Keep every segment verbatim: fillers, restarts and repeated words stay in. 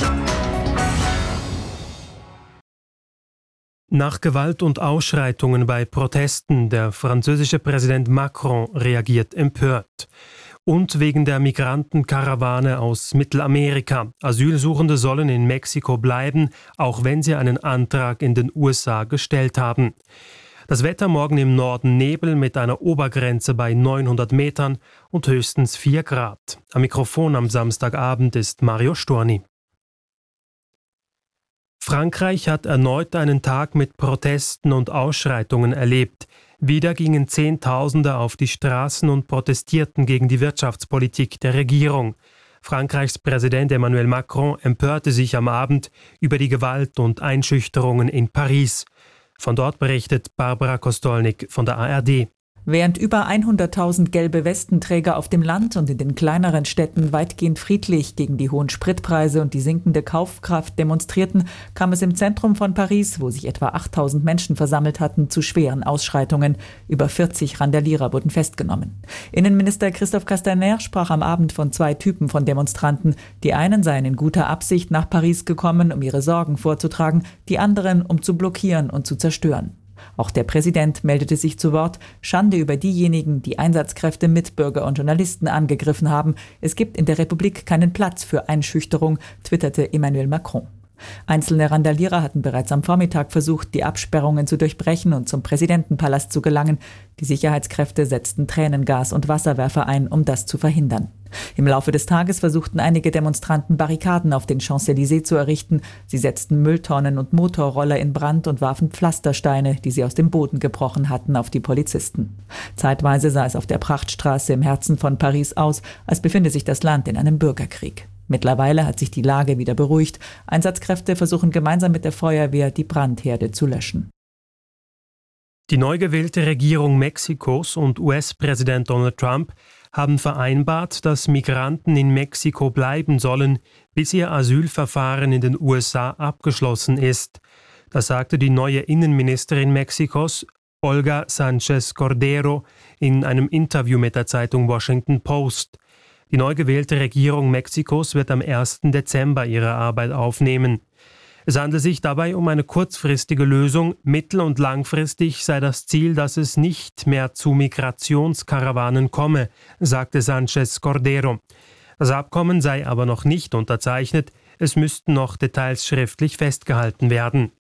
Nach Gewalt und Ausschreitungen bei Protesten, der französische Präsident Macron reagiert empört. Und wegen der Migrantenkarawane aus Mittelamerika. Asylsuchende sollen in Mexiko bleiben, auch wenn sie einen Antrag in den U S A gestellt haben. Das Wetter morgen im Norden Nebel mit einer Obergrenze bei neunhundert Metern und höchstens vier Grad. Am Mikrofon am Samstagabend ist Mario Storni. Frankreich hat erneut einen Tag mit Protesten und Ausschreitungen erlebt. Wieder gingen Zehntausende auf die Straßen und protestierten gegen die Wirtschaftspolitik der Regierung. Frankreichs Präsident Emmanuel Macron empörte sich am Abend über die Gewalt und Einschüchterungen in Paris. Von dort berichtet Barbara Kostolnik von der A R D. Während über hunderttausend gelbe Westenträger auf dem Land und in den kleineren Städten weitgehend friedlich gegen die hohen Spritpreise und die sinkende Kaufkraft demonstrierten, kam es im Zentrum von Paris, wo sich etwa achttausend Menschen versammelt hatten, zu schweren Ausschreitungen. Über vierzig Randalierer wurden festgenommen. Innenminister Christophe Castaner sprach am Abend von zwei Typen von Demonstranten. Die einen seien in guter Absicht nach Paris gekommen, um ihre Sorgen vorzutragen, die anderen, um zu blockieren und zu zerstören. Auch der Präsident meldete sich zu Wort. Schande über diejenigen, die Einsatzkräfte, Mitbürger und Journalisten angegriffen haben. Es gibt in der Republik keinen Platz für Einschüchterung, twitterte Emmanuel Macron. Einzelne Randalierer hatten bereits am Vormittag versucht, die Absperrungen zu durchbrechen und zum Präsidentenpalast zu gelangen. Die Sicherheitskräfte setzten Tränengas und Wasserwerfer ein, um das zu verhindern. Im Laufe des Tages versuchten einige Demonstranten, Barrikaden auf den Champs-Élysées zu errichten. Sie setzten Mülltonnen und Motorroller in Brand und warfen Pflastersteine, die sie aus dem Boden gebrochen hatten, auf die Polizisten. Zeitweise sah es auf der Prachtstraße im Herzen von Paris aus, als befinde sich das Land in einem Bürgerkrieg. Mittlerweile hat sich die Lage wieder beruhigt. Einsatzkräfte versuchen gemeinsam mit der Feuerwehr, die Brandherde zu löschen. Die neu gewählte Regierung Mexikos und U S-Präsident Donald Trump haben vereinbart, dass Migranten in Mexiko bleiben sollen, bis ihr Asylverfahren in den U S A abgeschlossen ist. Das sagte die neue Innenministerin Mexikos, Olga Sánchez Cordero, in einem Interview mit der Zeitung Washington Post. Die neu gewählte Regierung Mexikos wird am ersten Dezember ihre Arbeit aufnehmen. Es handelt sich dabei um eine kurzfristige Lösung. Mittel- und langfristig sei das Ziel, dass es nicht mehr zu Migrationskarawanen komme, sagte Sánchez Cordero. Das Abkommen sei aber noch nicht unterzeichnet. Es müssten noch Details schriftlich festgehalten werden.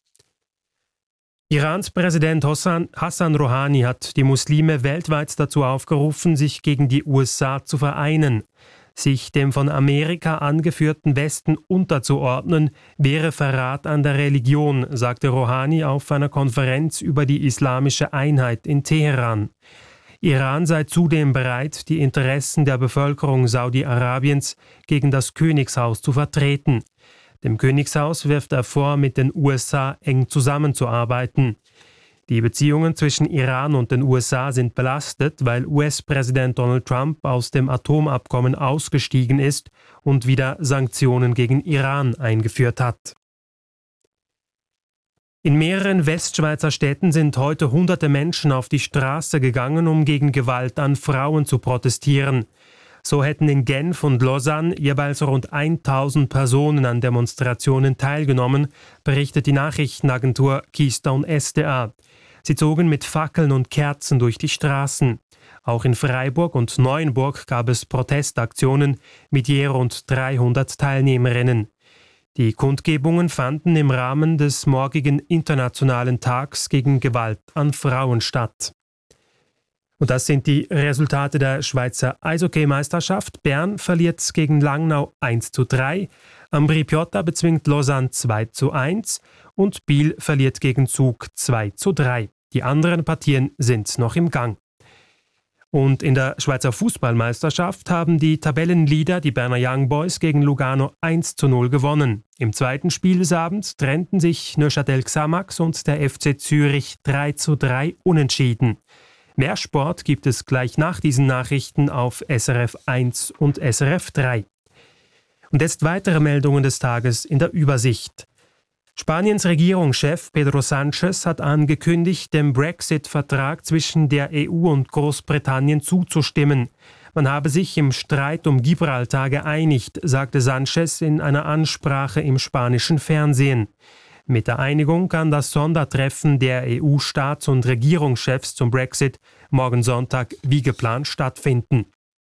Irans Präsident Hassan, Hassan Rouhani hat die Muslime weltweit dazu aufgerufen, sich gegen die U S A zu vereinen. Sich dem von Amerika angeführten Westen unterzuordnen, wäre Verrat an der Religion, sagte Rouhani auf einer Konferenz über die islamische Einheit in Teheran. Iran sei zudem bereit, die Interessen der Bevölkerung Saudi-Arabiens gegen das Königshaus zu vertreten. Dem Königshaus wirft er vor, mit den U S A eng zusammenzuarbeiten. Die Beziehungen zwischen Iran und den U S A sind belastet, weil U S-Präsident Donald Trump aus dem Atomabkommen ausgestiegen ist und wieder Sanktionen gegen Iran eingeführt hat. In mehreren Westschweizer Städten sind heute hunderte Menschen auf die Straße gegangen, um gegen Gewalt an Frauen zu protestieren. So hätten in Genf und Lausanne jeweils rund tausend Personen an Demonstrationen teilgenommen, berichtet die Nachrichtenagentur Keystone S D A. Sie zogen mit Fackeln und Kerzen durch die Straßen. Auch in Freiburg und Neuenburg gab es Protestaktionen mit je rund dreihundert Teilnehmerinnen. Die Kundgebungen fanden im Rahmen des morgigen Internationalen Tags gegen Gewalt an Frauen statt. Und das sind die Resultate der Schweizer Eishockey-Meisterschaft. Bern verliert gegen Langnau eins zu drei, Ambri Piotta bezwingt Lausanne zwei zu eins und Biel verliert gegen Zug zwei zu drei. Die anderen Partien sind noch im Gang. Und in der Schweizer Fußballmeisterschaft haben die Tabellenleader, die Berner Young Boys, gegen Lugano eins zu null gewonnen. Im zweiten Spiel des Abends trennten sich Neuchâtel Xamax und der F C Zürich drei zu drei unentschieden. Mehr Sport gibt es gleich nach diesen Nachrichten auf S R F eins und S R F drei. Und jetzt weitere Meldungen des Tages in der Übersicht. Spaniens Regierungschef Pedro Sánchez hat angekündigt, dem Brexit-Vertrag zwischen der E U und Großbritannien zuzustimmen. Man habe sich im Streit um Gibraltar geeinigt, sagte Sánchez in einer Ansprache im spanischen Fernsehen. Mit der Einigung kann das Sondertreffen der E U-Staats- und Regierungschefs zum Brexit morgen Sonntag wie geplant stattfinden.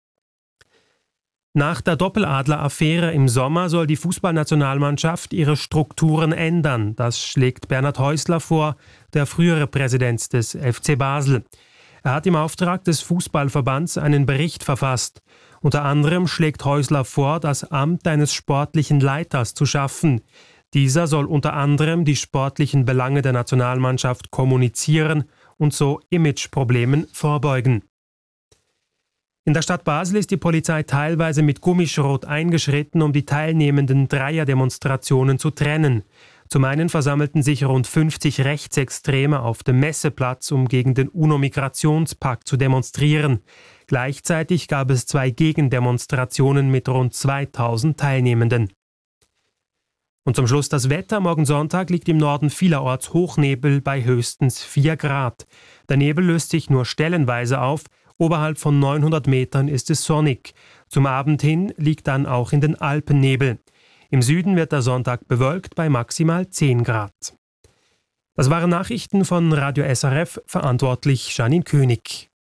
Nach der Doppeladler-Affäre im Sommer soll die Fußballnationalmannschaft ihre Strukturen ändern. Das schlägt Bernhard Häusler vor, der frühere Präsident des F C Basel. Er hat im Auftrag des Fußballverbands einen Bericht verfasst. Unter anderem schlägt Häusler vor, das Amt eines sportlichen Leiters zu schaffen. Dieser soll unter anderem die sportlichen Belange der Nationalmannschaft kommunizieren und so Imageproblemen vorbeugen. In der Stadt Basel ist die Polizei teilweise mit Gummischrot eingeschritten, um die teilnehmenden Dreierdemonstrationen zu trennen. Zum einen versammelten sich rund fünfzig Rechtsextreme auf dem Messeplatz, um gegen den UNO-Migrationspakt zu demonstrieren. Gleichzeitig gab es zwei Gegendemonstrationen mit rund zweitausend Teilnehmenden. Und zum Schluss das Wetter. Morgen Sonntag liegt im Norden vielerorts Hochnebel bei höchstens vier Grad. Der Nebel löst sich nur stellenweise auf. Oberhalb von neunhundert Metern ist es sonnig. Zum Abend hin liegt dann auch in den Alpen Nebel. Im Süden wird der Sonntag bewölkt bei maximal zehn Grad. Das waren Nachrichten von Radio S R F, verantwortlich Janine König.